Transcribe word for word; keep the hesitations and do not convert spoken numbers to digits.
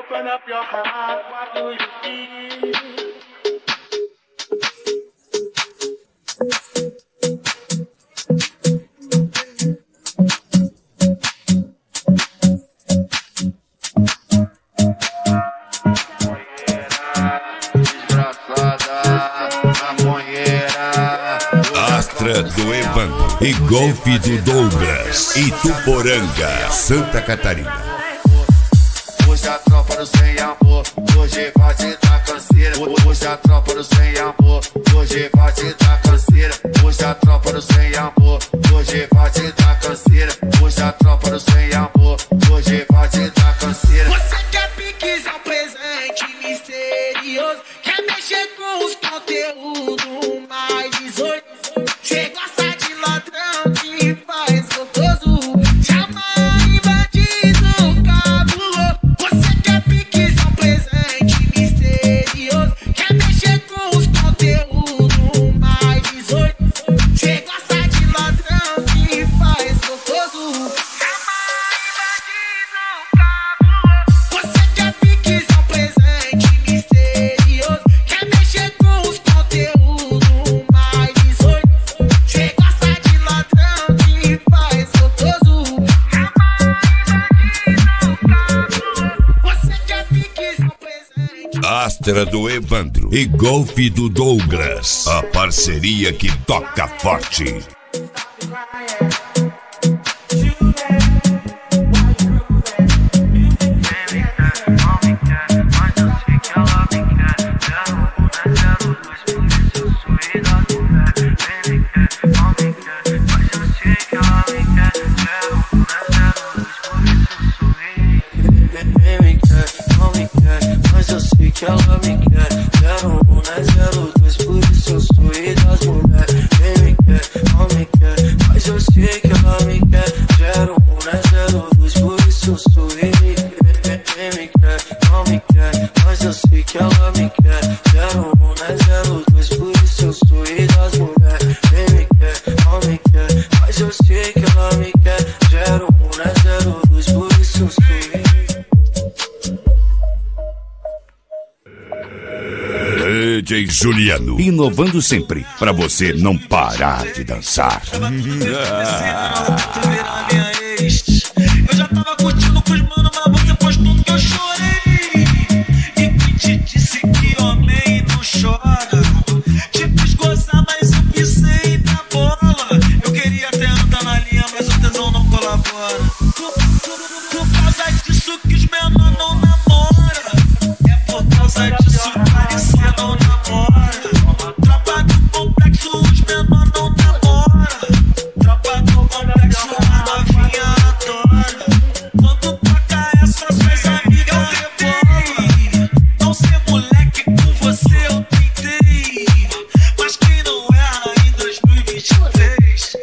Open up your heart, what do you feel? Astra do Evandro e Golfe do Douglas, Ituporanga, Santa Catarina. Hoje a tropa do sem amor, hoje vai te dar canseira. Hoje a tropa do sem amor, hoje vai te dar canseira. Hoje a tropa do sem amor, hoje vai te dar canseira. Hoje a tropa do sem amor, hoje vai te dar canseira. Você quer piques, é um presente misterioso. Quer mexer com os conteúdos mais dezoito. Cê gosta de ladrão que faz gostoso. Chama bandido cabuloso. Você quer piques, é um presente misterioso. Quer mexer com os conteúdos mais dezoito. Cê gosta de ladrão que faz gostoso. Chama bandido cabuloso. Você quer piques, é um presente misterioso. Quer mexer com os conteúdos mais dezoito. Cê gosta de ladrão que faz gostoso. Você quer piques, é um presente. Astra do Evandro e Golfe do Douglas, a parceria que toca forte. Que ela me quer, zero um, né, zero dois, por isso eu sou rei das mulheres. Quem me quer, não me quer, mas eu sei que ela me quer, zero um, né, zero dois, por isso eu sou rei. Quem me quer, não me quer, mas eu sei que ela me quer, zero um, né, zero dois, por isso eu sou rei das mulheres. Quem me quer, não me quer, mas eu sei que ela me quer, zero um, né, zero dois, por isso eu sou rei. D J Juliano, inovando sempre, pra você não parar de dançar. Eu já tava curtindo com os mano, mas você postou que eu chorei. E quem te disse que homem não chora? Te fiz gozar, mas eu pisei na bola. Eu queria até andar na linha, mas o tesão não colabora. Por, por, por causa disso que os menores não namoram. É por causa disso que você não namora. Tropa do complexo, os menores não namoram. Tropa do complexo, a novinha adora. Quando toca essa, suas amigas rebolam. Não ser moleque com você eu tentei, mas quem não erra em dois mil e vinte e três?